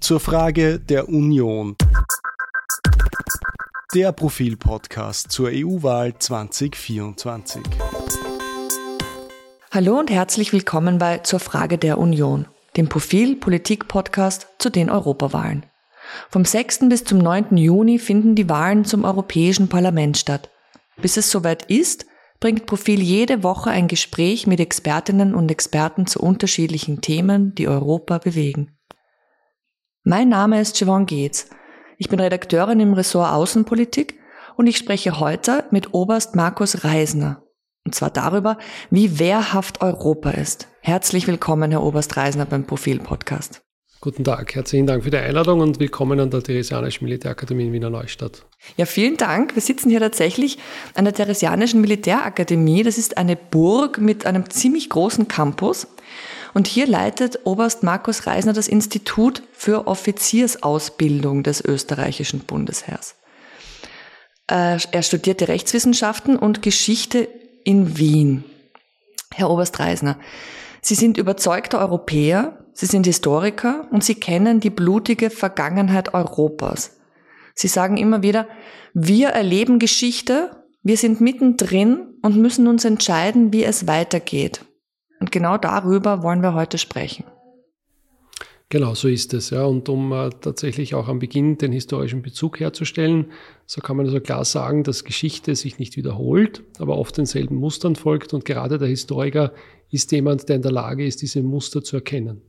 zur Frage der Union. Der Profil-Podcast zur EU-Wahl 2024. Hallo und herzlich willkommen bei Zur Frage der Union, dem Profil-Politik-Podcast zu den Europawahlen. Vom 6. bis zum 9. Juni finden die Wahlen zum Europäischen Parlament statt. Bis es soweit ist, bringt Profil jede Woche ein Gespräch mit Expertinnen und Experten zu unterschiedlichen Themen, die Europa bewegen. Mein Name ist Siobhan Geetz. Ich bin Redakteurin im Ressort Außenpolitik und ich spreche heute mit Oberst Markus Reisner. Und zwar darüber, wie wehrhaft Europa ist. Herzlich willkommen, Herr Oberst Reisner, beim Profil-Podcast. Guten Tag, herzlichen Dank für die Einladung und willkommen an der Theresianischen Militärakademie in Wiener Neustadt. Ja, vielen Dank. Wir sitzen hier tatsächlich an der Theresianischen Militärakademie. Das ist eine Burg mit einem ziemlich großen Campus. Und hier leitet Oberst Markus Reisner das Institut für Offiziersausbildung des österreichischen Bundesheers. Er studierte Rechtswissenschaften und Geschichte in Wien. Herr Oberst Reisner, Sie sind überzeugter Europäer, Sie sind Historiker und Sie kennen die blutige Vergangenheit Europas. Sie sagen immer wieder, wir erleben Geschichte, wir sind mittendrin und müssen uns entscheiden, wie es weitergeht. Und genau darüber wollen wir heute sprechen. Genau, so ist es. Ja. Und um tatsächlich auch am Beginn den historischen Bezug herzustellen, so kann man also klar sagen, dass Geschichte sich nicht wiederholt, aber oft denselben Mustern folgt. Und gerade der Historiker ist jemand, der in der Lage ist, diese Muster zu erkennen.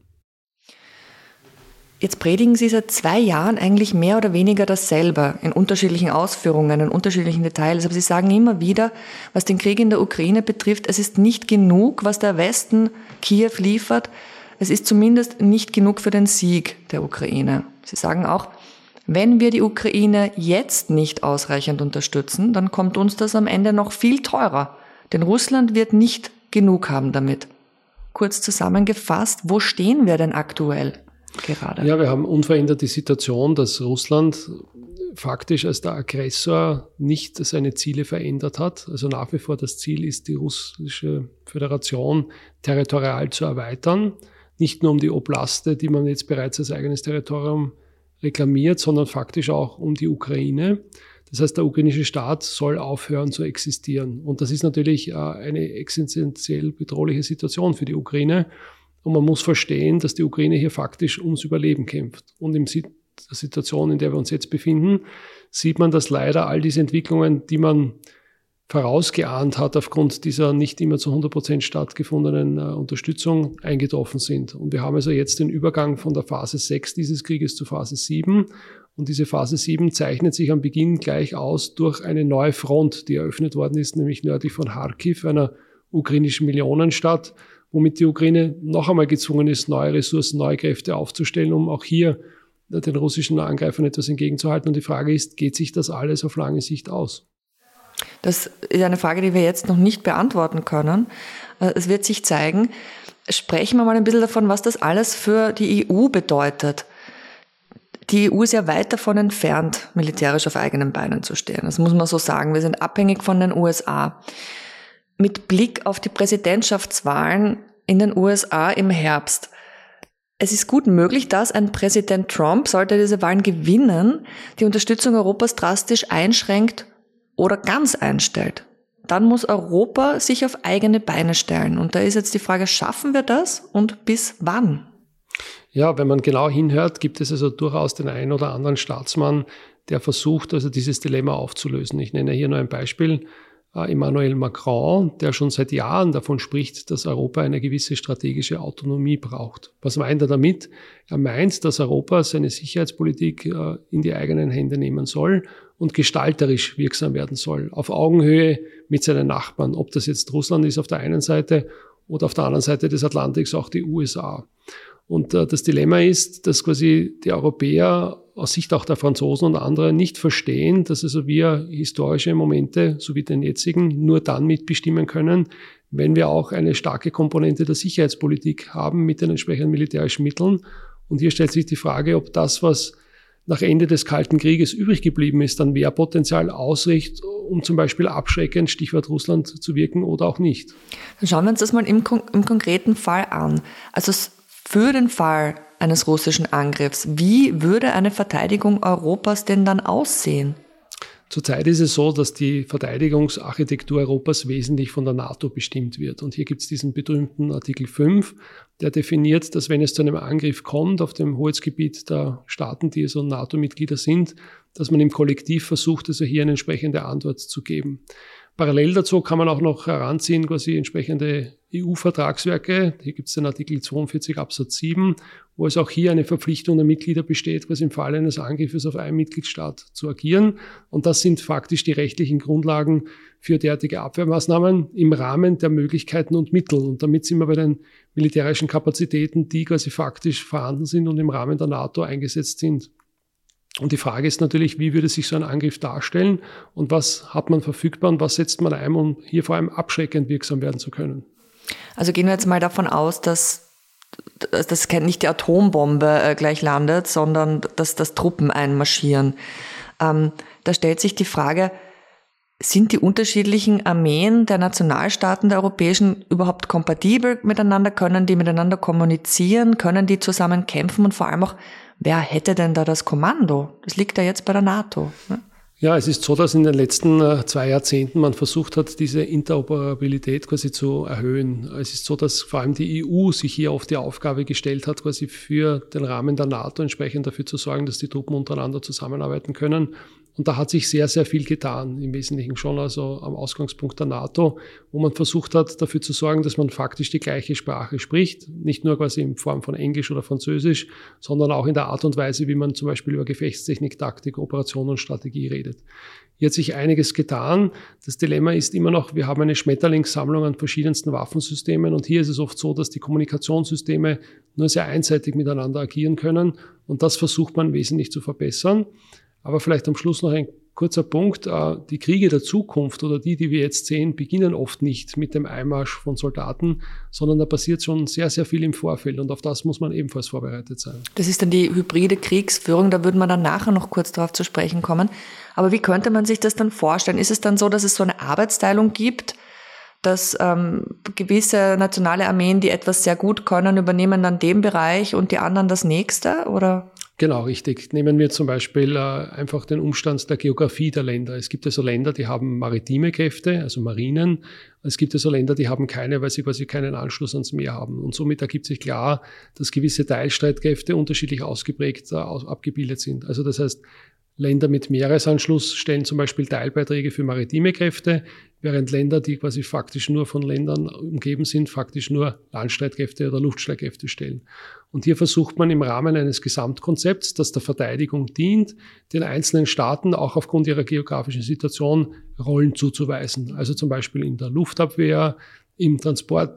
Jetzt predigen Sie seit 2 Jahren eigentlich mehr oder weniger dasselbe, in unterschiedlichen Ausführungen, in unterschiedlichen Details. Aber Sie sagen immer wieder, was den Krieg in der Ukraine betrifft, es ist nicht genug, was der Westen Kiew liefert. Es ist zumindest nicht genug für den Sieg der Ukraine. Sie sagen auch, wenn wir die Ukraine jetzt nicht ausreichend unterstützen, dann kommt uns das am Ende noch viel teurer. Denn Russland wird nicht genug haben damit. Kurz zusammengefasst, wo stehen wir denn aktuell gerade? Ja, wir haben unverändert die Situation, dass Russland faktisch als der Aggressor nicht seine Ziele verändert hat. Also nach wie vor das Ziel ist, die russische Föderation territorial zu erweitern. Nicht nur um die Oblaste, die man jetzt bereits als eigenes Territorium reklamiert, sondern faktisch auch um die Ukraine. Das heißt, der ukrainische Staat soll aufhören zu existieren. Und das ist natürlich eine existenziell bedrohliche Situation für die Ukraine. Und man muss verstehen, dass die Ukraine hier faktisch ums Überleben kämpft. Und in der Situation, in der wir uns jetzt befinden, sieht man, dass leider all diese Entwicklungen, die man vorausgeahnt hat, aufgrund dieser nicht immer zu 100% stattgefundenen Unterstützung eingetroffen sind. Und wir haben also jetzt den Übergang von der Phase 6 dieses Krieges zu Phase 7. Und diese Phase 7 zeichnet sich am Beginn gleich aus durch eine neue Front, die eröffnet worden ist, nämlich nördlich von Kharkiv, einer ukrainischen Millionenstadt, womit die Ukraine noch einmal gezwungen ist, neue Ressourcen, neue Kräfte aufzustellen, um auch hier den russischen Angreifern etwas entgegenzuhalten. Und die Frage ist, geht sich das alles auf lange Sicht aus? Das ist eine Frage, die wir jetzt noch nicht beantworten können. Es wird sich zeigen. Sprechen wir mal ein bisschen davon, was das alles für die EU bedeutet. Die EU ist ja weit davon entfernt, militärisch auf eigenen Beinen zu stehen. Das muss man so sagen. Wir sind abhängig von den USA. Mit Blick auf die Präsidentschaftswahlen in den USA im Herbst. Es ist gut möglich, dass ein Präsident Trump, sollte er diese Wahlen gewinnen, die Unterstützung Europas drastisch einschränkt oder ganz einstellt. Dann muss Europa sich auf eigene Beine stellen. Und da ist jetzt die Frage, schaffen wir das und bis wann? Ja, wenn man genau hinhört, gibt es also durchaus den einen oder anderen Staatsmann, der versucht, also dieses Dilemma aufzulösen. Ich nenne hier nur ein Beispiel. Emmanuel Macron, der schon seit Jahren davon spricht, dass Europa eine gewisse strategische Autonomie braucht. Was meint er damit? Er meint, dass Europa seine Sicherheitspolitik in die eigenen Hände nehmen soll und gestalterisch wirksam werden soll, auf Augenhöhe mit seinen Nachbarn, ob das jetzt Russland ist auf der einen Seite oder auf der anderen Seite des Atlantiks auch die USA. Und das Dilemma ist, dass quasi die Europäer aus Sicht auch der Franzosen und anderer nicht verstehen, dass also wir historische Momente, so wie den jetzigen, nur dann mitbestimmen können, wenn wir auch eine starke Komponente der Sicherheitspolitik haben mit den entsprechenden militärischen Mitteln. Und hier stellt sich die Frage, ob das, was nach Ende des Kalten Krieges übrig geblieben ist, an Wehrpotenzial ausreicht, um zum Beispiel abschreckend, Stichwort Russland, zu wirken oder auch nicht. Dann schauen wir uns das mal im konkreten Fall an. Also für den Fall, eines russischen Angriffs. Wie würde eine Verteidigung Europas denn dann aussehen? Zurzeit ist es so, dass die Verteidigungsarchitektur Europas wesentlich von der NATO bestimmt wird. Und hier gibt es diesen berühmten Artikel 5, der definiert, dass wenn es zu einem Angriff kommt auf dem Hoheitsgebiet der Staaten, die also NATO-Mitglieder sind, dass man im Kollektiv versucht, also hier eine entsprechende Antwort zu geben. Parallel dazu kann man auch noch heranziehen, quasi entsprechende EU-Vertragswerke. Hier gibt es den Artikel 42 Absatz 7, wo es auch hier eine Verpflichtung der Mitglieder besteht, quasi im Falle eines Angriffes auf einen Mitgliedstaat zu agieren. Und das sind faktisch die rechtlichen Grundlagen für derartige Abwehrmaßnahmen im Rahmen der Möglichkeiten und Mittel. Und damit sind wir bei den militärischen Kapazitäten, die quasi faktisch vorhanden sind und im Rahmen der NATO eingesetzt sind. Und die Frage ist natürlich, wie würde sich so ein Angriff darstellen und was hat man verfügbar und was setzt man ein, um hier vor allem abschreckend wirksam werden zu können? Also gehen wir jetzt mal davon aus, dass nicht die Atombombe gleich landet, sondern dass Truppen einmarschieren. Da stellt sich die Frage, sind die unterschiedlichen Armeen der Nationalstaaten der europäischen überhaupt kompatibel miteinander? Können die miteinander kommunizieren? Können die zusammen kämpfen? Und vor allem auch, wer hätte denn da das Kommando? Das liegt ja jetzt bei der NATO. Ne? Ja, es ist so, dass in den letzten 2 Jahrzehnten man versucht hat, diese Interoperabilität quasi zu erhöhen. Es ist so, dass vor allem die EU sich hier auf die Aufgabe gestellt hat, quasi für den Rahmen der NATO entsprechend dafür zu sorgen, dass die Truppen untereinander zusammenarbeiten können. Und da hat sich sehr, sehr viel getan, im Wesentlichen schon also am Ausgangspunkt der NATO, wo man versucht hat, dafür zu sorgen, dass man faktisch die gleiche Sprache spricht, nicht nur quasi in Form von Englisch oder Französisch, sondern auch in der Art und Weise, wie man zum Beispiel über Gefechtstechnik, Taktik, Operation und Strategie redet. Hier hat sich einiges getan. Das Dilemma ist immer noch, wir haben eine Schmetterlingssammlung an verschiedensten Waffensystemen und hier ist es oft so, dass die Kommunikationssysteme nur sehr einseitig miteinander agieren können und das versucht man wesentlich zu verbessern. Aber vielleicht am Schluss noch ein kurzer Punkt. Die Kriege der Zukunft oder die wir jetzt sehen, beginnen oft nicht mit dem Einmarsch von Soldaten, sondern da passiert schon sehr, sehr viel im Vorfeld und auf das muss man ebenfalls vorbereitet sein. Das ist dann die hybride Kriegsführung, da würden wir dann nachher noch kurz darauf zu sprechen kommen. Aber wie könnte man sich das dann vorstellen? Ist es dann so, dass es so eine Arbeitsteilung gibt, dass gewisse nationale Armeen, die etwas sehr gut können, übernehmen dann den Bereich und die anderen das nächste, oder? Genau, richtig. Nehmen wir zum Beispiel einfach den Umstand der Geografie der Länder. Es gibt also Länder, die haben maritime Kräfte, also Marinen. Es gibt also Länder, die haben keine, weil sie quasi keinen Anschluss ans Meer haben. Und somit ergibt sich klar, dass gewisse Teilstreitkräfte unterschiedlich ausgeprägt abgebildet sind. Also das heißt, Länder mit Meeresanschluss stellen zum Beispiel Teilbeiträge für maritime Kräfte, während Länder, die quasi faktisch nur von Ländern umgeben sind, faktisch nur Landstreitkräfte oder Luftstreitkräfte stellen. Und hier versucht man im Rahmen eines Gesamtkonzepts, das der Verteidigung dient, den einzelnen Staaten auch aufgrund ihrer geografischen Situation Rollen zuzuweisen. Also zum Beispiel in der Luftabwehr, in der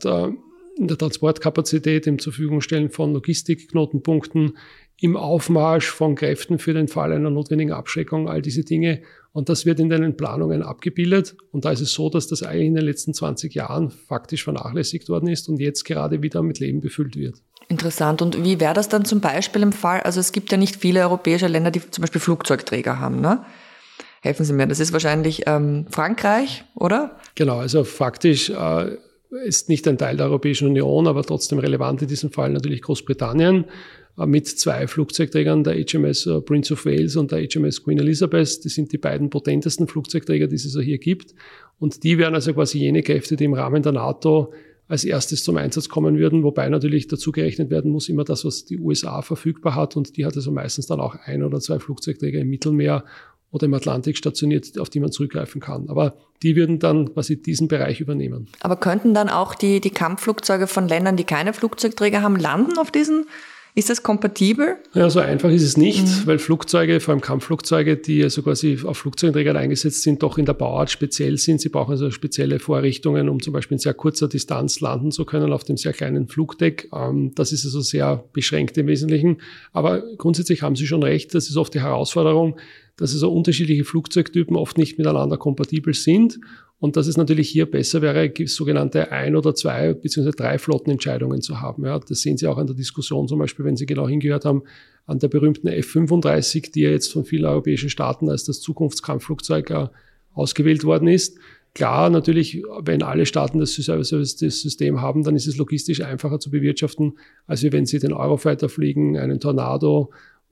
Transportkapazität, im Zurverfügungstellen von Logistikknotenpunkten, im Aufmarsch von Kräften für den Fall einer notwendigen Abschreckung, all diese Dinge. Und das wird in den Planungen abgebildet. Und da ist es so, dass das eigentlich in den letzten 20 Jahren faktisch vernachlässigt worden ist und jetzt gerade wieder mit Leben befüllt wird. Interessant. Und wie wäre das dann zum Beispiel im Fall, also es gibt ja nicht viele europäische Länder, die zum Beispiel Flugzeugträger haben, ne? Helfen Sie mir, das ist wahrscheinlich Frankreich, oder? Genau, also faktisch ist nicht ein Teil der Europäischen Union, aber trotzdem relevant in diesem Fall natürlich Großbritannien mit 2 Flugzeugträgern, der HMS Prince of Wales und der HMS Queen Elizabeth. Das sind die beiden potentesten Flugzeugträger, die es also hier gibt. Und die wären also quasi jene Kräfte, die im Rahmen der NATO als erstes zum Einsatz kommen würden, wobei natürlich dazu gerechnet werden muss immer das, was die USA verfügbar hat. Und die hat also meistens dann auch 1 oder 2 Flugzeugträger im Mittelmeer oder im Atlantik stationiert, auf die man zurückgreifen kann. Aber die würden dann quasi diesen Bereich übernehmen. Aber könnten dann auch die Kampfflugzeuge von Ländern, die keine Flugzeugträger haben, landen auf diesen? Ist das kompatibel? Ja, so einfach ist es nicht, weil Flugzeuge, vor allem Kampfflugzeuge, die also quasi auf Flugzeugträgern eingesetzt sind, doch in der Bauart speziell sind. Sie brauchen also spezielle Vorrichtungen, um zum Beispiel in sehr kurzer Distanz landen zu können auf dem sehr kleinen Flugdeck. Das ist also sehr beschränkt im Wesentlichen. Aber grundsätzlich haben Sie schon recht, das ist oft die Herausforderung, dass also unterschiedliche Flugzeugtypen oft nicht miteinander kompatibel sind und dass es natürlich hier besser wäre, sogenannte 1 oder 2 bzw. 3 Flottenentscheidungen zu haben. Ja, das sehen Sie auch an der Diskussion, zum Beispiel, wenn Sie genau hingehört haben, an der berühmten F-35, die ja jetzt von vielen europäischen Staaten als das Zukunftskampfflugzeug ausgewählt worden ist. Klar, natürlich, wenn alle Staaten das System haben, dann ist es logistisch einfacher zu bewirtschaften, als wenn sie den Eurofighter fliegen, einen Tornado,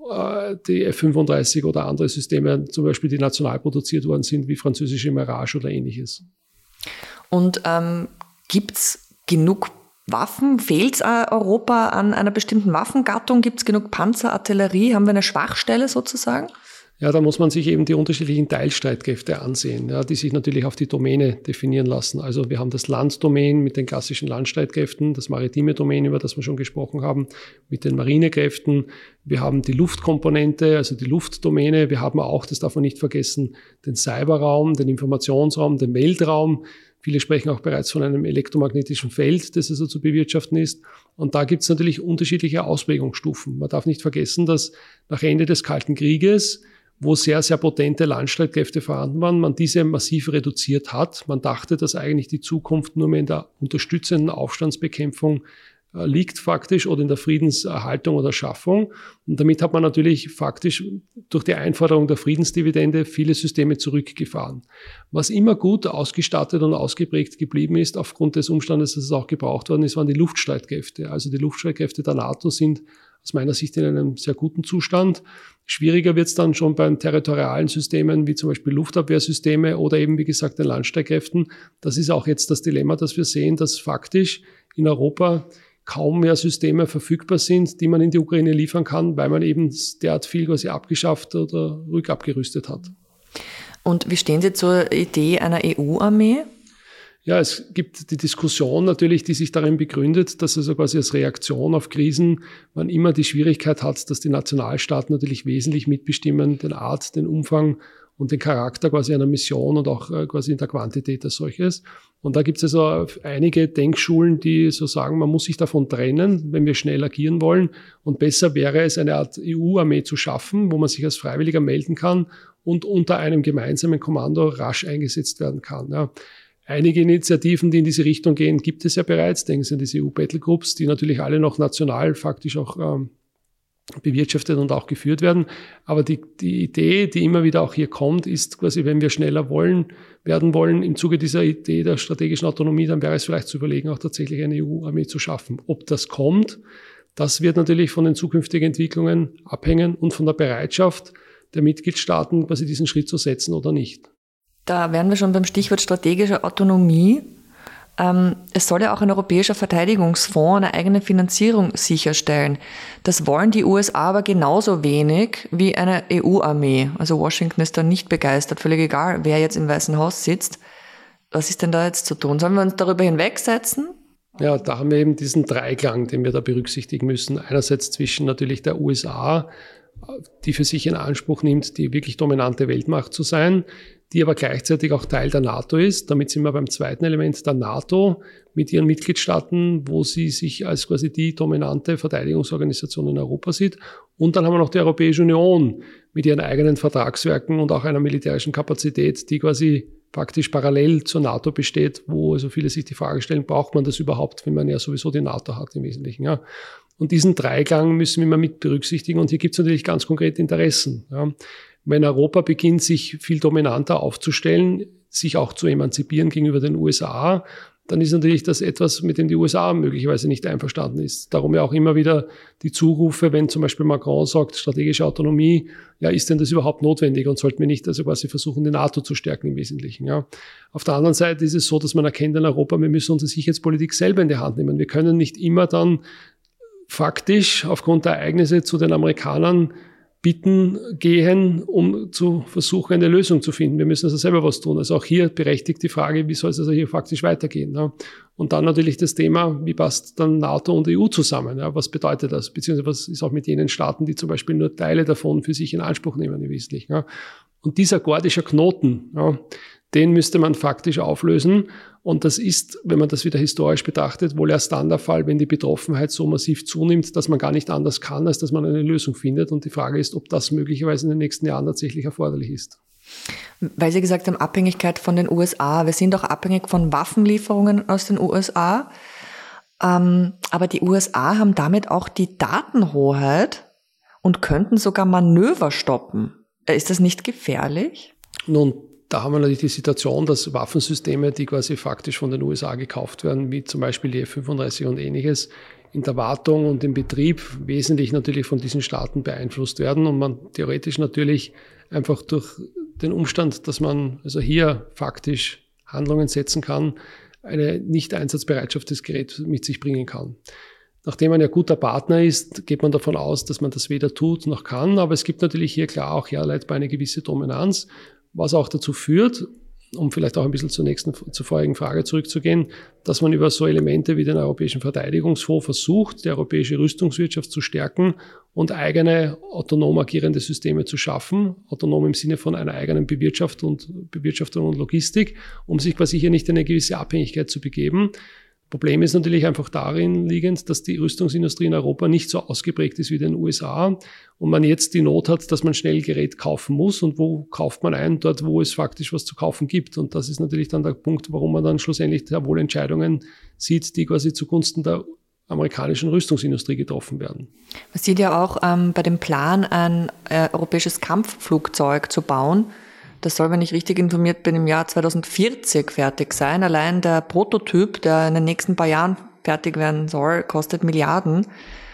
die F-35 oder andere Systeme, zum Beispiel, die national produziert worden sind, wie französische Mirage oder ähnliches. Und gibt es genug Waffen? Fehlt es Europa an einer bestimmten Waffengattung? Gibt es genug Panzer, Artillerie? Haben wir eine Schwachstelle sozusagen? Ja, da muss man sich eben die unterschiedlichen Teilstreitkräfte ansehen, ja, die sich natürlich auf die Domäne definieren lassen. Also wir haben das Landdomain mit den klassischen Landstreitkräften, das maritime Domain, über das wir schon gesprochen haben, mit den Marinekräften. Wir haben die Luftkomponente, also die Luftdomäne. Wir haben auch, das darf man nicht vergessen, den Cyberraum, den Informationsraum, den Weltraum. Viele sprechen auch bereits von einem elektromagnetischen Feld, das also zu bewirtschaften ist. Und da gibt es natürlich unterschiedliche Ausprägungsstufen. Man darf nicht vergessen, dass nach Ende des Kalten Krieges, wo sehr, sehr potente Landstreitkräfte vorhanden waren, man diese massiv reduziert hat. Man dachte, dass eigentlich die Zukunft nur mehr in der unterstützenden Aufstandsbekämpfung liegt faktisch oder in der Friedenserhaltung oder Schaffung. Und damit hat man natürlich faktisch durch die Einforderung der Friedensdividende viele Systeme zurückgefahren. Was immer gut ausgestattet und ausgeprägt geblieben ist, aufgrund des Umstandes, dass es auch gebraucht worden ist, waren die Luftstreitkräfte. Also die Luftstreitkräfte der NATO sind aus meiner Sicht in einem sehr guten Zustand. Schwieriger wird es dann schon bei territorialen Systemen, wie zum Beispiel Luftabwehrsysteme oder eben, wie gesagt, den Landstreitkräften. Das ist auch jetzt das Dilemma, das wir sehen, dass faktisch in Europa kaum mehr Systeme verfügbar sind, die man in die Ukraine liefern kann, weil man eben derart viel quasi abgeschafft oder rückabgerüstet hat. Und wie stehen Sie zur Idee einer EU-Armee? Ja, es gibt die Diskussion natürlich, die sich darin begründet, dass also quasi als Reaktion auf Krisen man immer die Schwierigkeit hat, dass die Nationalstaaten natürlich wesentlich mitbestimmen, den Art, den Umfang und den Charakter quasi einer Mission und auch quasi in der Quantität als solches. Und da gibt es also einige Denkschulen, die so sagen, man muss sich davon trennen, wenn wir schnell agieren wollen. Und besser wäre es, eine Art EU-Armee zu schaffen, wo man sich als Freiwilliger melden kann und unter einem gemeinsamen Kommando rasch eingesetzt werden kann. Ja. Einige Initiativen, die in diese Richtung gehen, gibt es ja bereits. Denken Sie an diese EU-Battlegroups, die natürlich alle noch national faktisch auch bewirtschaftet und auch geführt werden. Aber die Idee, die immer wieder auch hier kommt, ist quasi, wenn wir schneller werden wollen, im Zuge dieser Idee der strategischen Autonomie, dann wäre es vielleicht zu überlegen, auch tatsächlich eine EU-Armee zu schaffen. Ob das kommt, das wird natürlich von den zukünftigen Entwicklungen abhängen und von der Bereitschaft der Mitgliedstaaten, quasi diesen Schritt zu setzen oder nicht. Da wären wir schon beim Stichwort strategische Autonomie. Es soll ja auch ein europäischer Verteidigungsfonds eine eigene Finanzierung sicherstellen. Das wollen die USA aber genauso wenig wie eine EU-Armee. Also Washington ist da nicht begeistert, völlig egal, wer jetzt im Weißen Haus sitzt. Was ist denn da jetzt zu tun? Sollen wir uns darüber hinwegsetzen? Ja, da haben wir eben diesen Dreiklang, den wir da berücksichtigen müssen. Einerseits zwischen natürlich der USA, die für sich in Anspruch nimmt, die wirklich dominante Weltmacht zu sein, die aber gleichzeitig auch Teil der NATO ist. Damit sind wir beim zweiten Element der NATO mit ihren Mitgliedstaaten, wo sie sich als quasi die dominante Verteidigungsorganisation in Europa sieht. Und dann haben wir noch die Europäische Union mit ihren eigenen Vertragswerken und auch einer militärischen Kapazität, die quasi praktisch parallel zur NATO besteht, wo also viele sich die Frage stellen, braucht man das überhaupt, wenn man ja sowieso die NATO hat im Wesentlichen. Ja. Und diesen Dreiklang müssen wir immer mit berücksichtigen. Und hier gibt es natürlich ganz konkrete Interessen. Ja. Wenn Europa beginnt, sich viel dominanter aufzustellen, sich auch zu emanzipieren gegenüber den USA, dann ist natürlich das etwas, mit dem die USA möglicherweise nicht einverstanden ist. Darum ja auch immer wieder die Zurufe, wenn zum Beispiel Macron sagt, strategische Autonomie, ja, ist denn das überhaupt notwendig und sollten wir nicht also quasi versuchen, die NATO zu stärken im Wesentlichen. Ja. Auf der anderen Seite ist es so, dass man erkennt in Europa, wir müssen unsere Sicherheitspolitik selber in die Hand nehmen. Wir können nicht immer dann faktisch aufgrund der Ereignisse zu den Amerikanern bitten gehen, um zu versuchen, eine Lösung zu finden. Wir müssen also selber was tun. Also auch hier berechtigt die Frage, wie soll es also hier faktisch weitergehen? Ja? Und dann natürlich das Thema, wie passt dann NATO und EU zusammen? Ja? Was bedeutet das? Beziehungsweise was ist auch mit jenen Staaten, die zum Beispiel nur Teile davon für sich in Anspruch nehmen im Wesentlichen? Ja? Und dieser gordische Knoten, ja, den müsste man faktisch auflösen. Und das ist, wenn man das wieder historisch betrachtet, wohl erst dann der Fall, wenn die Betroffenheit so massiv zunimmt, dass man gar nicht anders kann, als dass man eine Lösung findet. Und die Frage ist, ob das möglicherweise in den nächsten Jahren tatsächlich erforderlich ist. Weil Sie gesagt haben, Abhängigkeit von den USA. Wir sind auch abhängig von Waffenlieferungen aus den USA. Aber die USA haben damit auch die Datenhoheit und könnten sogar Manöver stoppen. Ist das nicht gefährlich? Nun, Da haben wir natürlich die Situation, dass Waffensysteme, die quasi faktisch von den USA gekauft werden, wie zum Beispiel die F-35 und ähnliches, in der Wartung und im Betrieb wesentlich natürlich von diesen Staaten beeinflusst werden und man theoretisch natürlich einfach durch den Umstand, dass man also hier faktisch Handlungen setzen kann, eine Nicht-Einsatzbereitschaft des Geräts mit sich bringen kann. Nachdem man ja guter Partner ist, geht man davon aus, dass man das weder tut noch kann, aber es gibt natürlich hier klar auch herleitbar eine gewisse Dominanz, was auch dazu führt, um vielleicht auch ein bisschen zur vorigen Frage zurückzugehen, dass man über so Elemente wie den Europäischen Verteidigungsfonds versucht, die europäische Rüstungswirtschaft zu stärken und eigene autonom agierende Systeme zu schaffen, autonom im Sinne von einer eigenen Bewirtschaftung und Logistik, um sich quasi hier nicht in eine gewisse Abhängigkeit zu begeben. Problem ist natürlich einfach darin liegend, dass die Rüstungsindustrie in Europa nicht so ausgeprägt ist wie in den USA und man jetzt die Not hat, dass man schnell Gerät kaufen muss. Und wo kauft man ein? Dort, wo es faktisch was zu kaufen gibt. Und das ist natürlich dann der Punkt, warum man dann schlussendlich sehr wohl Entscheidungen sieht, die quasi zugunsten der amerikanischen Rüstungsindustrie getroffen werden. Man sieht ja auch bei dem Plan, ein europäisches Kampfflugzeug zu bauen. Das soll, wenn ich richtig informiert bin, im Jahr 2040 fertig sein. Allein der Prototyp, der in den nächsten paar Jahren fertig werden soll, kostet Milliarden.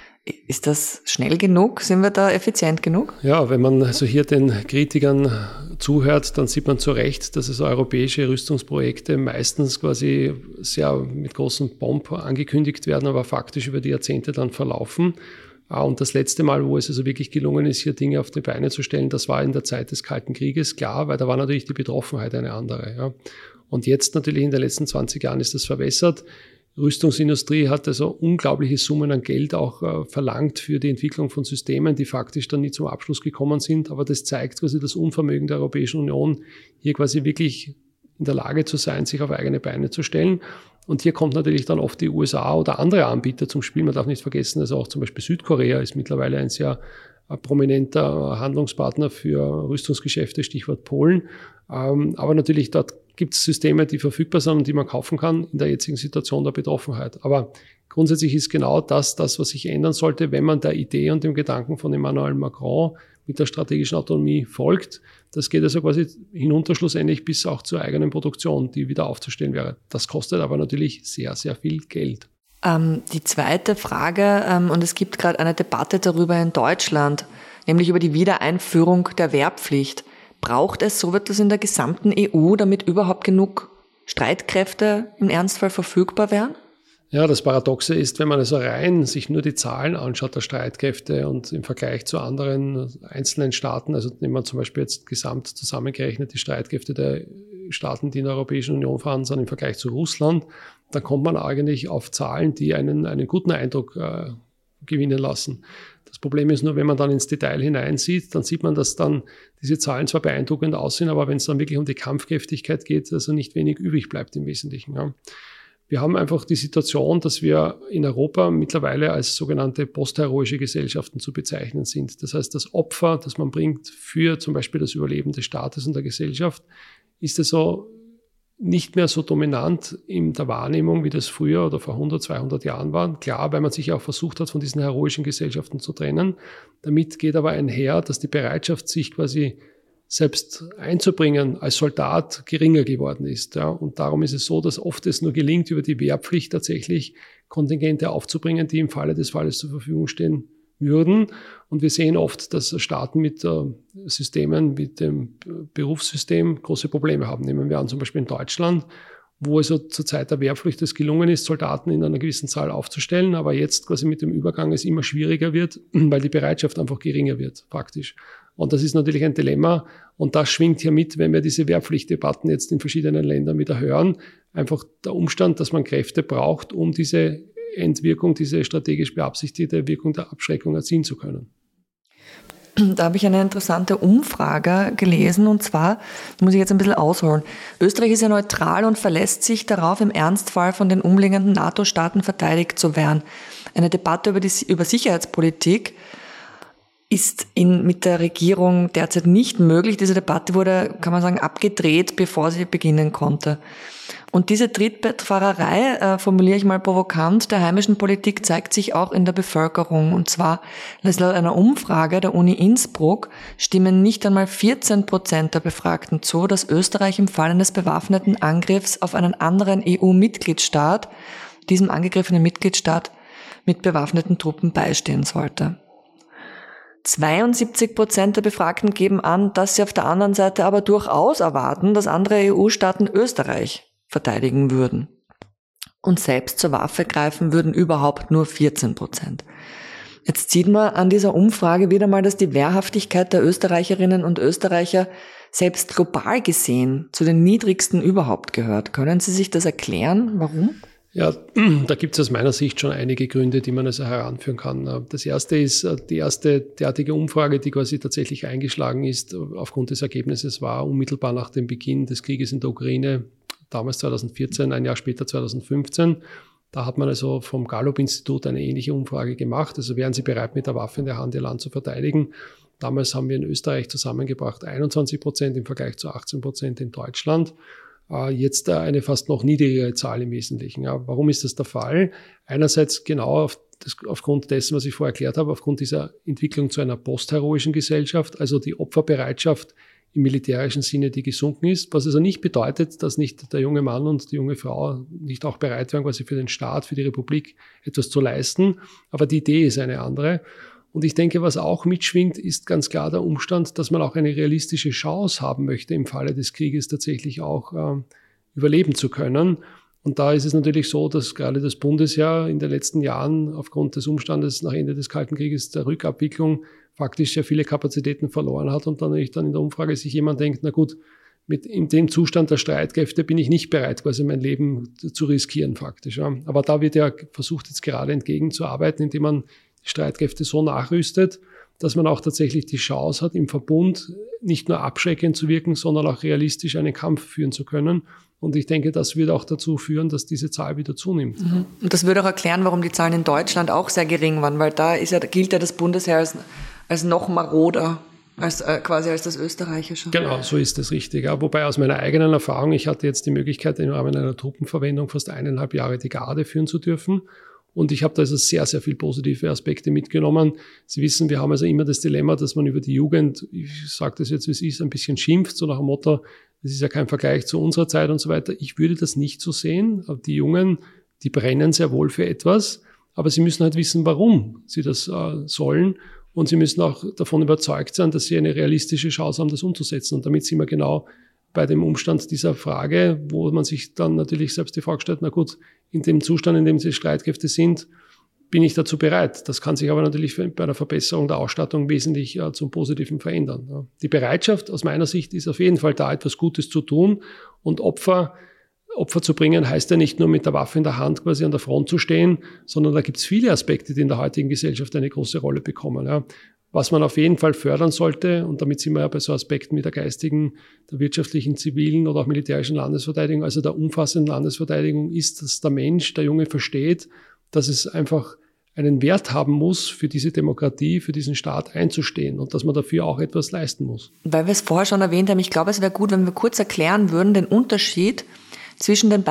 Ist das schnell genug? Sind wir da effizient genug? Ja, wenn man also hier den Kritikern zuhört, dann sieht man zu Recht, dass also europäische Rüstungsprojekte meistens quasi sehr mit großem Pomp angekündigt werden, aber faktisch über die Jahrzehnte dann verlaufen. Und das letzte Mal, wo es also wirklich gelungen ist, hier Dinge auf die Beine zu stellen, das war in der Zeit des Kalten Krieges, klar, weil da war natürlich die Betroffenheit eine andere. Ja. Und jetzt natürlich in den letzten 20 Jahren ist das verwässert. Rüstungsindustrie hat also unglaubliche Summen an Geld auch verlangt für die Entwicklung von Systemen, die faktisch dann nie zum Abschluss gekommen sind. Aber das zeigt quasi das Unvermögen der Europäischen Union, hier quasi wirklich in der Lage zu sein, sich auf eigene Beine zu stellen. Und hier kommt natürlich dann oft die USA oder andere Anbieter zum Spiel. Man darf nicht vergessen, also auch zum Beispiel Südkorea ist mittlerweile ein sehr prominenter Handlungspartner für Rüstungsgeschäfte, Stichwort Polen. Aber natürlich dort gibt es Systeme, die verfügbar sind und die man kaufen kann in der jetzigen Situation der Betroffenheit. Aber grundsätzlich ist genau das, was sich ändern sollte, wenn man der Idee und dem Gedanken von Emmanuel Macron mit der strategischen Autonomie folgt. Das geht also quasi hinunter schlussendlich bis auch zur eigenen Produktion, die wieder aufzustellen wäre. Das kostet aber natürlich sehr, sehr viel Geld. Die zweite Frage, und es gibt gerade eine Debatte darüber in Deutschland, nämlich über die Wiedereinführung der Wehrpflicht. Braucht es so etwas in der gesamten EU, damit überhaupt genug Streitkräfte im Ernstfall verfügbar wären? Ja, das Paradoxe ist, wenn man also rein sich nur die Zahlen anschaut der Streitkräfte und im Vergleich zu anderen einzelnen Staaten, also nehmen wir zum Beispiel jetzt gesamt zusammengerechnet die Streitkräfte der Staaten, die in der Europäischen Union vorhanden sind, im Vergleich zu Russland, dann kommt man eigentlich auf Zahlen, die einen guten Eindruck gewinnen lassen. Das Problem ist nur, wenn man dann ins Detail hineinsieht, dann sieht man, dass dann diese Zahlen zwar beeindruckend aussehen, aber wenn es dann wirklich um die Kampfkräftigkeit geht, also nicht wenig übrig bleibt im Wesentlichen. Ja. Wir haben einfach die Situation, dass wir in Europa mittlerweile als sogenannte postheroische Gesellschaften zu bezeichnen sind. Das heißt, das Opfer, das man bringt für zum Beispiel das Überleben des Staates und der Gesellschaft, ist also nicht mehr so dominant in der Wahrnehmung, wie das früher oder vor 100, 200 Jahren war. Klar, weil man sich ja auch versucht hat, von diesen heroischen Gesellschaften zu trennen. Damit geht aber einher, dass die Bereitschaft, sich quasi selbst einzubringen als Soldat geringer geworden ist. Ja. Und darum ist es so, dass oft es nur gelingt, über die Wehrpflicht tatsächlich Kontingente aufzubringen, die im Falle des Falles zur Verfügung stehen würden. Und wir sehen oft, dass Staaten mit Systemen, mit dem Berufssystem große Probleme haben. Nehmen wir an, zum Beispiel in Deutschland, wo also zur Zeit der Wehrpflicht es gelungen ist, Soldaten in einer gewissen Zahl aufzustellen, aber jetzt quasi mit dem Übergang es immer schwieriger wird, weil die Bereitschaft einfach geringer wird, faktisch. Und das ist natürlich ein Dilemma und das schwingt hier mit, wenn wir diese Wehrpflichtdebatten jetzt in verschiedenen Ländern wieder hören. Einfach der Umstand, dass man Kräfte braucht, um diese Endwirkung, diese strategisch beabsichtigte Wirkung der Abschreckung erzielen zu können. Da habe ich eine interessante Umfrage gelesen und zwar, muss ich jetzt ein bisschen ausholen. Österreich ist ja neutral und verlässt sich darauf, im Ernstfall von den umliegenden NATO-Staaten verteidigt zu werden. Eine Debatte über Sicherheitspolitik. ist mit der Regierung derzeit nicht möglich. Diese Debatte wurde, kann man sagen, abgedreht, bevor sie beginnen konnte. Und diese Trittbettfahrerei, formuliere ich mal provokant, der heimischen Politik zeigt sich auch in der Bevölkerung. Und zwar, laut einer Umfrage der Uni Innsbruck stimmen nicht einmal 14% der Befragten zu, dass Österreich im Fall eines bewaffneten Angriffs auf einen anderen EU-Mitgliedstaat, diesem angegriffenen Mitgliedstaat, mit bewaffneten Truppen beistehen sollte. 72% der Befragten geben an, dass sie auf der anderen Seite aber durchaus erwarten, dass andere EU-Staaten Österreich verteidigen würden. Und selbst zur Waffe greifen würden überhaupt nur 14%. Jetzt sieht man an dieser Umfrage wieder mal, dass die Wehrhaftigkeit der Österreicherinnen und Österreicher selbst global gesehen zu den niedrigsten überhaupt gehört. Können Sie sich das erklären? Warum? Ja, da gibt es aus meiner Sicht schon einige Gründe, die man also heranführen kann. Das erste ist, die erste derartige Umfrage, die quasi tatsächlich eingeschlagen ist, aufgrund des Ergebnisses war unmittelbar nach dem Beginn des Krieges in der Ukraine, damals 2014, ein Jahr später 2015. Da hat man also vom Gallup-Institut eine ähnliche Umfrage gemacht. Also wären Sie bereit, mit der Waffe in der Hand Ihr Land zu verteidigen? Damals haben wir in Österreich zusammengebracht 21% im Vergleich zu 18% in Deutschland. Jetzt eine fast noch niedrigere Zahl im Wesentlichen. Ja, warum ist das der Fall? Einerseits genau aufgrund dessen, was ich vorher erklärt habe, aufgrund dieser Entwicklung zu einer postheroischen Gesellschaft, also die Opferbereitschaft im militärischen Sinne, die gesunken ist, was also nicht bedeutet, dass nicht der junge Mann und die junge Frau nicht auch bereit wären, quasi für den Staat, für die Republik etwas zu leisten. Aber die Idee ist eine andere. Und ich denke, was auch mitschwingt, ist ganz klar der Umstand, dass man auch eine realistische Chance haben möchte, im Falle des Krieges tatsächlich auch überleben zu können. Und da ist es natürlich so, dass gerade das Bundesheer in den letzten Jahren aufgrund des Umstandes nach Ende des Kalten Krieges der Rückabwicklung faktisch sehr viele Kapazitäten verloren hat und dann in der Umfrage sich jemand denkt, na gut, in dem Zustand der Streitkräfte bin ich nicht bereit, quasi mein Leben zu riskieren faktisch. Ja. Aber da wird ja versucht, jetzt gerade entgegenzuarbeiten, indem man die Streitkräfte so nachrüstet, dass man auch tatsächlich die Chance hat, im Verbund nicht nur abschreckend zu wirken, sondern auch realistisch einen Kampf führen zu können. Und ich denke, das wird auch dazu führen, dass diese Zahl wieder zunimmt. Mhm. Und das würde auch erklären, warum die Zahlen in Deutschland auch sehr gering waren, weil da gilt ja das Bundesheer als noch maroder, quasi als das österreichische. Genau, so ist das richtig. Ja. Wobei aus meiner eigenen Erfahrung, ich hatte jetzt die Möglichkeit, im Rahmen einer Truppenverwendung fast 1,5 Jahre die Garde führen zu dürfen. Und ich habe da also sehr, sehr viel positive Aspekte mitgenommen. Sie wissen, wir haben also immer das Dilemma, dass man über die Jugend, ich sage das jetzt, wie es ist, ein bisschen schimpft, so nach dem Motto, das ist ja kein Vergleich zu unserer Zeit und so weiter. Ich würde das nicht so sehen. Die Jungen, die brennen sehr wohl für etwas, aber sie müssen halt wissen, warum sie das sollen. Und sie müssen auch davon überzeugt sein, dass sie eine realistische Chance haben, das umzusetzen. Und damit sind wir genau bei dem Umstand dieser Frage, wo man sich dann natürlich selbst die Frage stellt, na gut, in dem Zustand, in dem sie Streitkräfte sind, bin ich dazu bereit. Das kann sich aber natürlich bei einer Verbesserung der Ausstattung wesentlich zum Positiven verändern. Ja. Die Bereitschaft aus meiner Sicht ist auf jeden Fall da, etwas Gutes zu tun. Und Opfer zu bringen heißt ja nicht nur mit der Waffe in der Hand quasi an der Front zu stehen, sondern da gibt es viele Aspekte, die in der heutigen Gesellschaft eine große Rolle bekommen. Ja. Was man auf jeden Fall fördern sollte, und damit sind wir ja bei so Aspekten wie der geistigen, der wirtschaftlichen, zivilen oder auch militärischen Landesverteidigung, also der umfassenden Landesverteidigung, ist, dass der Mensch, der Junge versteht, dass es einfach einen Wert haben muss, für diese Demokratie, für diesen Staat einzustehen und dass man dafür auch etwas leisten muss. Weil wir es vorher schon erwähnt haben, ich glaube, es wäre gut, wenn wir kurz erklären würden, den Unterschied zwischen den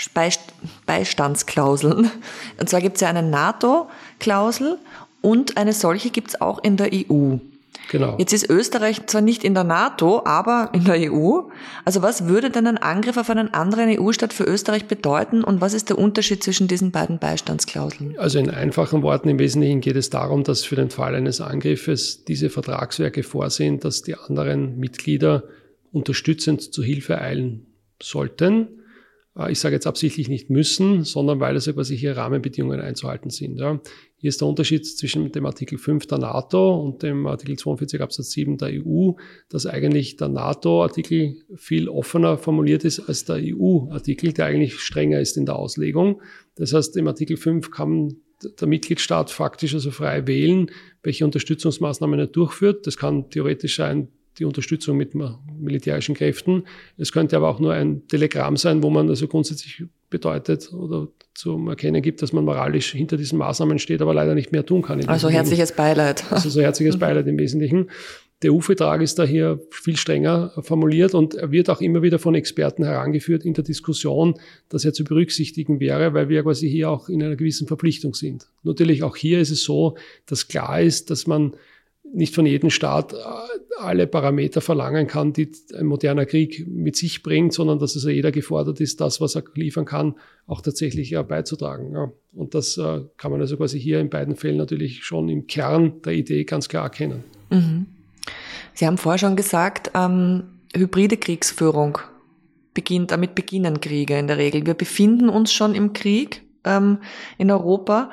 Beistandsklauseln. Und zwar gibt es ja eine NATO-Klausel und eine solche gibt es auch in der EU. Genau. Jetzt ist Österreich zwar nicht in der NATO, aber in der EU. Also was würde denn ein Angriff auf einen anderen EU-Staat für Österreich bedeuten und was ist der Unterschied zwischen diesen beiden Beistandsklauseln? Also in einfachen Worten im Wesentlichen geht es darum, dass für den Fall eines Angriffes diese Vertragswerke vorsehen, dass die anderen Mitglieder unterstützend zu Hilfe eilen sollten. Ich sage jetzt absichtlich nicht müssen, sondern weil es quasi hier Rahmenbedingungen einzuhalten sind. Ja. Hier ist der Unterschied zwischen dem Artikel 5 der NATO und dem Artikel 42 Absatz 7 der EU, dass eigentlich der NATO-Artikel viel offener formuliert ist als der EU-Artikel, der eigentlich strenger ist in der Auslegung. Das heißt, im Artikel 5 kann der Mitgliedstaat faktisch also frei wählen, welche Unterstützungsmaßnahmen er durchführt. Das kann theoretisch sein, die Unterstützung mit militärischen Kräften. Es könnte aber auch nur ein Telegramm sein, wo man also grundsätzlich bedeutet oder zum Erkennen gibt, dass man moralisch hinter diesen Maßnahmen steht, aber leider nicht mehr tun kann. Also herzliches Beileid. Also so herzliches Beileid im Wesentlichen. Der EU-Vertrag ist da hier viel strenger formuliert und er wird auch immer wieder von Experten herangeführt in der Diskussion, dass er zu berücksichtigen wäre, weil wir quasi hier auch in einer gewissen Verpflichtung sind. Natürlich auch hier ist es so, dass klar ist, dass man nicht von jedem Staat alle Parameter verlangen kann, die ein moderner Krieg mit sich bringt, sondern dass also jeder gefordert ist, das, was er liefern kann, auch tatsächlich beizutragen. Ja. Und das kann man also quasi hier in beiden Fällen natürlich schon im Kern der Idee ganz klar erkennen. Mhm. Sie haben vorher schon gesagt, hybride Kriegsführung damit beginnen Kriege in der Regel. Wir befinden uns schon im Krieg in Europa,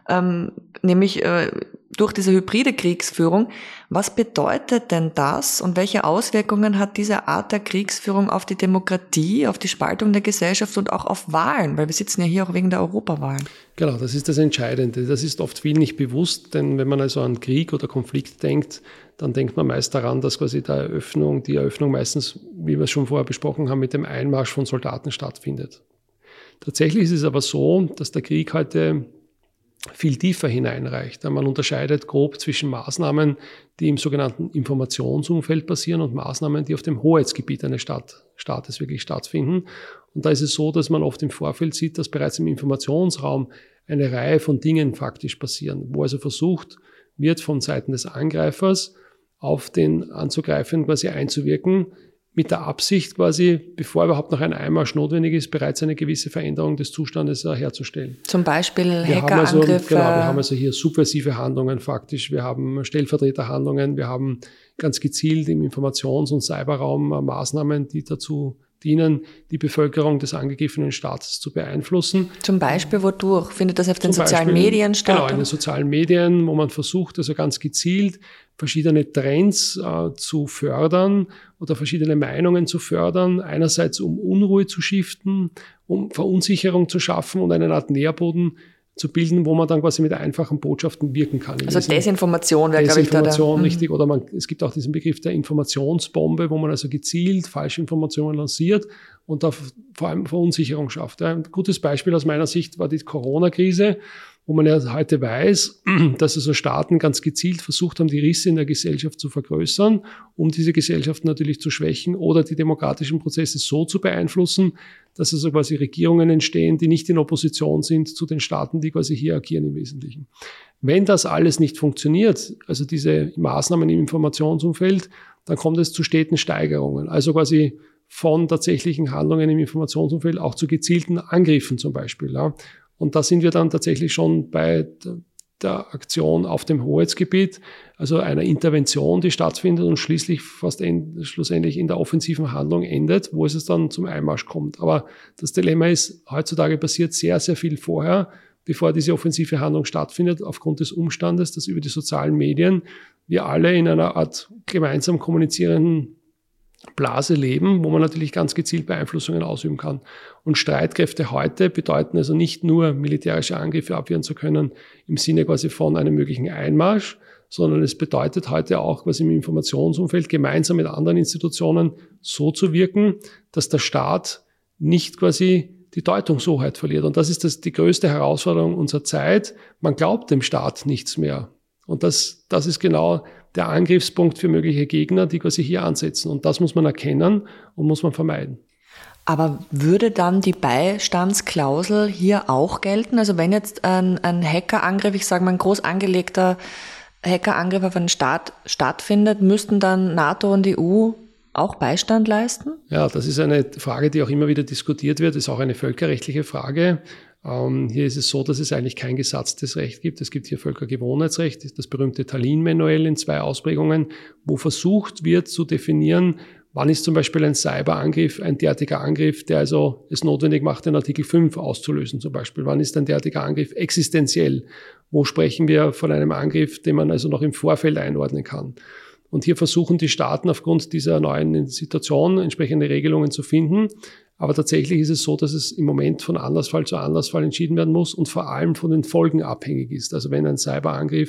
nämlich durch diese hybride Kriegsführung. Was bedeutet denn das und welche Auswirkungen hat diese Art der Kriegsführung auf die Demokratie, auf die Spaltung der Gesellschaft und auch auf Wahlen? Weil wir sitzen ja hier auch wegen der Europawahlen. Genau, das ist das Entscheidende. Das ist oft vielen nicht bewusst, denn wenn man also an Krieg oder Konflikt denkt, dann denkt man meist daran, dass quasi die Eröffnung meistens, wie wir es schon vorher besprochen haben, mit dem Einmarsch von Soldaten stattfindet. Tatsächlich ist es aber so, dass der Krieg heute viel tiefer hineinreicht. Man unterscheidet grob zwischen Maßnahmen, die im sogenannten Informationsumfeld passieren und Maßnahmen, die auf dem Hoheitsgebiet eines Staates wirklich stattfinden. Und da ist es so, dass man oft im Vorfeld sieht, dass bereits im Informationsraum eine Reihe von Dingen faktisch passieren, wo also versucht wird, von Seiten des Angreifers auf den Anzugreifenden quasi einzuwirken, mit der Absicht quasi, bevor überhaupt noch ein Einmarsch notwendig ist, bereits eine gewisse Veränderung des Zustandes herzustellen. Zum Beispiel Hackerangriffe. Wir haben also hier subversive Handlungen faktisch, wir haben Stellvertreterhandlungen, wir haben ganz gezielt im Informations- und Cyberraum Maßnahmen, die dazu dienen, die Bevölkerung des angegriffenen Staates zu beeinflussen. Zum Beispiel wodurch? Findet das auf den sozialen Medien statt? Genau, in den sozialen Medien, wo man versucht, also ganz gezielt verschiedene Trends zu fördern oder verschiedene Meinungen zu fördern. Einerseits, um Unruhe zu schiften, um Verunsicherung zu schaffen und eine Art Nährboden zu bilden, wo man dann quasi mit einfachen Botschaften wirken kann. Also Desinformation wäre, glaube ich, da. Desinformation, richtig. Oder es gibt auch diesen Begriff der Informationsbombe, wo man also gezielt falsche Informationen lanciert und da vor allem Verunsicherung schafft. Ein gutes Beispiel aus meiner Sicht war die Corona-Krise, wo man ja heute weiß, dass also Staaten ganz gezielt versucht haben, die Risse in der Gesellschaft zu vergrößern, um diese Gesellschaft natürlich zu schwächen oder die demokratischen Prozesse so zu beeinflussen, dass also quasi Regierungen entstehen, die nicht in Opposition sind zu den Staaten, die quasi hier agieren im Wesentlichen. Wenn das alles nicht funktioniert, also diese Maßnahmen im Informationsumfeld, dann kommt es zu steten Steigerungen, also quasi von tatsächlichen Handlungen im Informationsumfeld auch zu gezielten Angriffen zum Beispiel, ja. Und da sind wir dann tatsächlich schon bei der Aktion auf dem Hoheitsgebiet, also einer Intervention, die stattfindet und schließlich schlussendlich in der offensiven Handlung endet, wo es dann zum Einmarsch kommt. Aber das Dilemma ist, heutzutage passiert sehr, sehr viel vorher, bevor diese offensive Handlung stattfindet, aufgrund des Umstandes, dass über die sozialen Medien wir alle in einer Art gemeinsam kommunizierenden Blase leben, wo man natürlich ganz gezielt Beeinflussungen ausüben kann. Und Streitkräfte heute bedeuten also nicht nur militärische Angriffe abwehren zu können im Sinne quasi von einem möglichen Einmarsch, sondern es bedeutet heute auch quasi im Informationsumfeld gemeinsam mit anderen Institutionen so zu wirken, dass der Staat nicht quasi die Deutungshoheit verliert. Und das ist die größte Herausforderung unserer Zeit. Man glaubt dem Staat nichts mehr. Und das ist genau der Angriffspunkt für mögliche Gegner, die quasi hier ansetzen. Und das muss man erkennen und muss man vermeiden. Aber würde dann die Beistandsklausel hier auch gelten? Also wenn jetzt ein Hackerangriff, ich sage mal ein groß angelegter Hackerangriff auf einen Staat stattfindet, müssten dann NATO und EU auch Beistand leisten? Ja, das ist eine Frage, die auch immer wieder diskutiert wird. Das ist auch eine völkerrechtliche Frage. Hier ist es so, dass es eigentlich kein gesatztes Recht gibt. Es gibt hier Völkergewohnheitsrecht, das berühmte Tallinn-Manuell in 2 Ausprägungen, wo versucht wird zu definieren, wann ist zum Beispiel ein Cyberangriff ein derartiger Angriff, der also es notwendig macht, den Artikel 5 auszulösen zum Beispiel. Wann ist ein derartiger Angriff existenziell? Wo sprechen wir von einem Angriff, den man also noch im Vorfeld einordnen kann? Und hier versuchen die Staaten aufgrund dieser neuen Situation entsprechende Regelungen zu finden. Aber tatsächlich ist es so, dass es im Moment von Anlassfall zu Anlassfall entschieden werden muss und vor allem von den Folgen abhängig ist. Also wenn ein Cyberangriff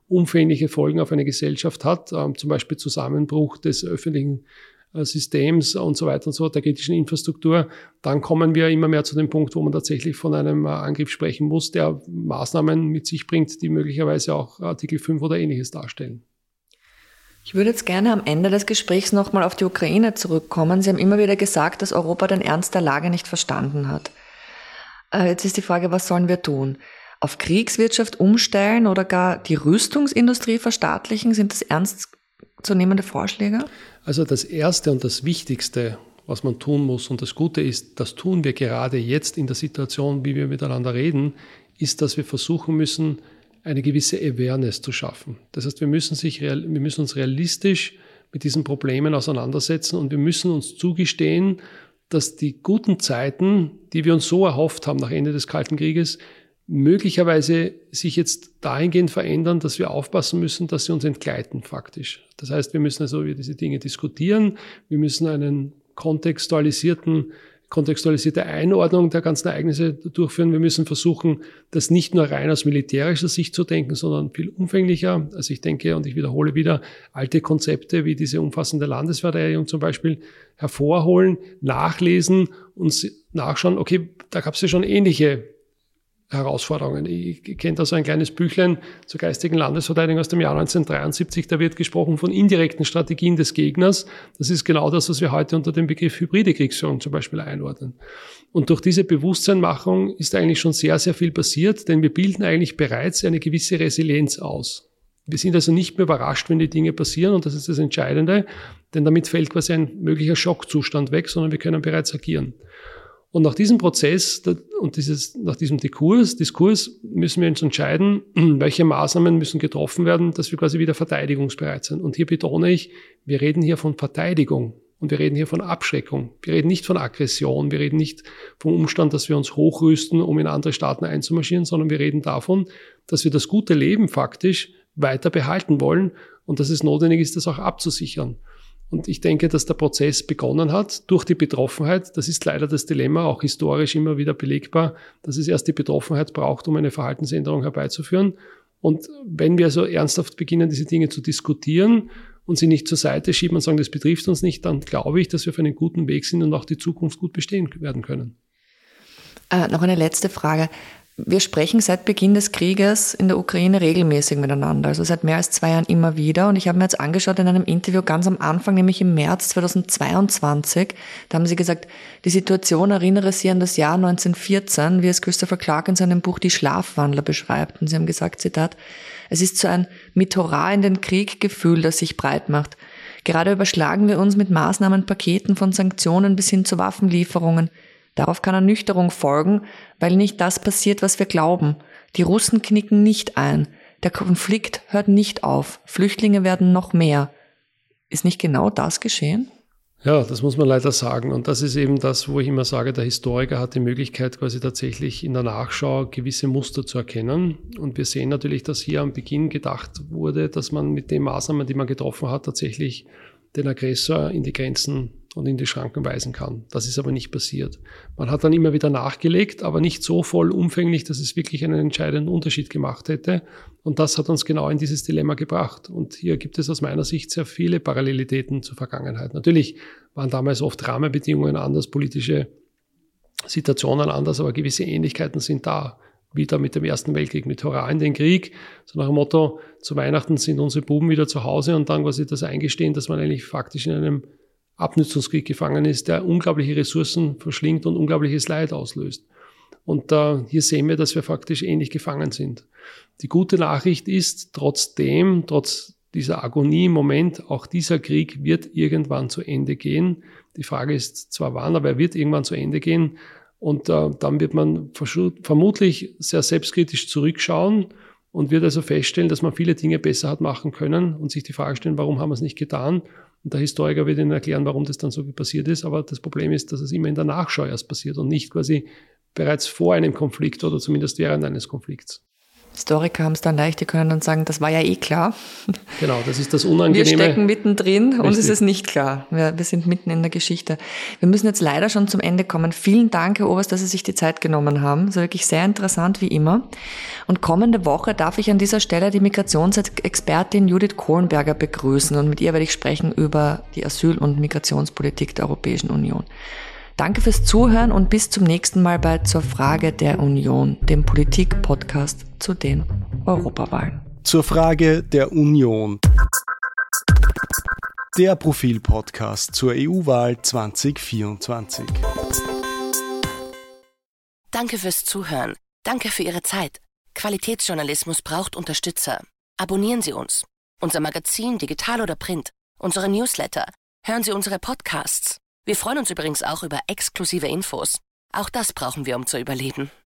umfängliche Folgen auf eine Gesellschaft hat, zum Beispiel Zusammenbruch des öffentlichen Systems und so weiter und so fort, der kritischen Infrastruktur, dann kommen wir immer mehr zu dem Punkt, wo man tatsächlich von einem Angriff sprechen muss, der Maßnahmen mit sich bringt, die möglicherweise auch Artikel 5 oder Ähnliches darstellen. Ich würde jetzt gerne am Ende des Gesprächs nochmal auf die Ukraine zurückkommen. Sie haben immer wieder gesagt, dass Europa den Ernst der Lage nicht verstanden hat. Jetzt ist die Frage, was sollen wir tun? Auf Kriegswirtschaft umstellen oder gar die Rüstungsindustrie verstaatlichen? Sind das ernstzunehmende Vorschläge? Also das Erste und das Wichtigste, was man tun muss, und das Gute ist, das tun wir gerade jetzt in der Situation, wie wir miteinander reden, ist, dass wir versuchen müssen, eine gewisse Awareness zu schaffen. Das heißt, wir müssen uns realistisch mit diesen Problemen auseinandersetzen und wir müssen uns zugestehen, dass die guten Zeiten, die wir uns so erhofft haben nach Ende des Kalten Krieges, möglicherweise sich jetzt dahingehend verändern, dass wir aufpassen müssen, dass sie uns entgleiten faktisch. Das heißt, wir müssen also über diese Dinge diskutieren, wir müssen eine kontextualisierte Einordnung der ganzen Ereignisse durchführen. Wir müssen versuchen, das nicht nur rein aus militärischer Sicht zu denken, sondern viel umfänglicher. Also ich denke, und ich wiederhole wieder, alte Konzepte wie diese umfassende Landesverteidigung zum Beispiel hervorholen, nachlesen und nachschauen, okay, da gab es ja schon ähnliche Herausforderungen. Ich kenne da so ein kleines Büchlein zur geistigen Landesverteidigung aus dem Jahr 1973. Da wird gesprochen von indirekten Strategien des Gegners. Das ist genau das, was wir heute unter dem Begriff hybride Kriegsführung zum Beispiel einordnen. Und durch diese Bewusstseinmachung ist eigentlich schon sehr, sehr viel passiert, denn wir bilden eigentlich bereits eine gewisse Resilienz aus. Wir sind also nicht mehr überrascht, wenn die Dinge passieren, und das ist das Entscheidende, denn damit fällt quasi ein möglicher Schockzustand weg, sondern wir können bereits agieren. Und nach diesem Prozess und nach diesem Diskurs müssen wir uns entscheiden, welche Maßnahmen müssen getroffen werden, dass wir quasi wieder verteidigungsbereit sind. Und hier betone ich, wir reden hier von Verteidigung und wir reden hier von Abschreckung. Wir reden nicht von Aggression, wir reden nicht vom Umstand, dass wir uns hochrüsten, um in andere Staaten einzumarschieren, sondern wir reden davon, dass wir das gute Leben faktisch weiter behalten wollen und dass es notwendig ist, das auch abzusichern. Und ich denke, dass der Prozess begonnen hat durch die Betroffenheit. Das ist leider das Dilemma, auch historisch immer wieder belegbar, dass es erst die Betroffenheit braucht, um eine Verhaltensänderung herbeizuführen. Und wenn wir so ernsthaft beginnen, diese Dinge zu diskutieren und sie nicht zur Seite schieben und sagen, das betrifft uns nicht, dann glaube ich, dass wir auf einem guten Weg sind und auch die Zukunft gut bestehen werden können. Noch eine letzte Frage. Wir sprechen seit Beginn des Krieges in der Ukraine regelmäßig miteinander, also seit mehr als 2 Jahren immer wieder. Und ich habe mir jetzt angeschaut in einem Interview ganz am Anfang, nämlich im März 2022, da haben Sie gesagt, die Situation erinnere Sie an das Jahr 1914, wie es Christopher Clark in seinem Buch Die Schlafwandler beschreibt. Und Sie haben gesagt, Zitat, es ist so ein mit Hurra in den Krieg Gefühl, das sich breit macht. Gerade überschlagen wir uns mit Maßnahmenpaketen von Sanktionen bis hin zu Waffenlieferungen. Darauf kann Ernüchterung folgen, weil nicht das passiert, was wir glauben. Die Russen knicken nicht ein. Der Konflikt hört nicht auf. Flüchtlinge werden noch mehr. Ist nicht genau das geschehen? Ja, das muss man leider sagen. Und das ist eben das, wo ich immer sage, der Historiker hat die Möglichkeit, quasi tatsächlich in der Nachschau gewisse Muster zu erkennen. Und wir sehen natürlich, dass hier am Beginn gedacht wurde, dass man mit den Maßnahmen, die man getroffen hat, tatsächlich den Aggressor in die Grenzen und in die Schranken weisen kann. Das ist aber nicht passiert. Man hat dann immer wieder nachgelegt, aber nicht so vollumfänglich, dass es wirklich einen entscheidenden Unterschied gemacht hätte. Und das hat uns genau in dieses Dilemma gebracht. Und hier gibt es aus meiner Sicht sehr viele Parallelitäten zur Vergangenheit. Natürlich waren damals oft Rahmenbedingungen anders, politische Situationen anders, aber gewisse Ähnlichkeiten sind da. Wieder mit dem Ersten Weltkrieg, mit Hurra in den Krieg, so nach dem Motto, zu Weihnachten sind unsere Buben wieder zu Hause und dann quasi das Eingestehen, dass man eigentlich faktisch in einem Abnutzungskrieg gefangen ist, der unglaubliche Ressourcen verschlingt und unglaubliches Leid auslöst. Und hier sehen wir, dass wir faktisch ähnlich gefangen sind. Die gute Nachricht ist, trotz dieser Agonie im Moment, auch dieser Krieg wird irgendwann zu Ende gehen. Die Frage ist zwar wann, aber er wird irgendwann zu Ende gehen. Und dann wird man vermutlich sehr selbstkritisch zurückschauen und wird also feststellen, dass man viele Dinge besser hat machen können und sich die Frage stellen, warum haben wir es nicht getan? Und der Historiker wird Ihnen erklären, warum das dann so passiert ist. Aber das Problem ist, dass es immer in der Nachschau erst passiert und nicht quasi bereits vor einem Konflikt oder zumindest während eines Konflikts. Historiker haben es dann leicht, die können dann sagen, das war ja eh klar. Genau, das ist das Unangenehme. Wir stecken mittendrin. Richtig. Uns ist es nicht klar. Wir sind mitten in der Geschichte. Wir müssen jetzt leider schon zum Ende kommen. Vielen Dank, Herr Oberst, dass Sie sich die Zeit genommen haben. Das war wirklich sehr interessant, wie immer. Und kommende Woche darf ich an dieser Stelle die Migrationsexpertin Judith Kohlenberger begrüßen. Und mit ihr werde ich sprechen über die Asyl- und Migrationspolitik der Europäischen Union. Danke fürs Zuhören und bis zum nächsten Mal bei Zur Frage der Union, dem Politik-Podcast zu den Europawahlen. Zur Frage der Union. Der Profil-Podcast zur EU-Wahl 2024. Danke fürs Zuhören. Danke für Ihre Zeit. Qualitätsjournalismus braucht Unterstützer. Abonnieren Sie uns. Unser Magazin, digital oder print. Unsere Newsletter. Hören Sie unsere Podcasts. Wir freuen uns übrigens auch über exklusive Infos. Auch das brauchen wir, um zu überleben.